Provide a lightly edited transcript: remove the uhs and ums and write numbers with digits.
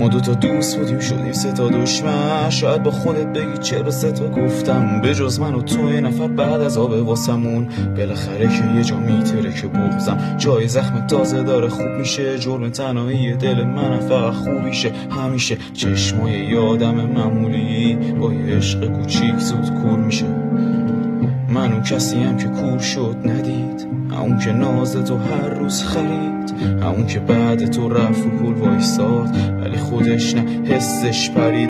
ما دوتا دوست بودیم شدیم 3 تا دشمن. شاید با خودت بگی چرا 3 تا گفتم، به جز من و تو یه نفر بعد از آب واسمون. بالاخره که یه جا میتره که بغزم جای زخم تازه داره خوب میشه. جرم تنهایی دل من فقط خوبیشه همیشه. چشمای یادم معمولی با یه عشق کوچیک زود کور میشه. من اون کسیم که کور شد ندید، اون که ناز تو هر روز خرید، اون که بعد تو رفت و گل وایساد ولی خودش نه حسش پرید.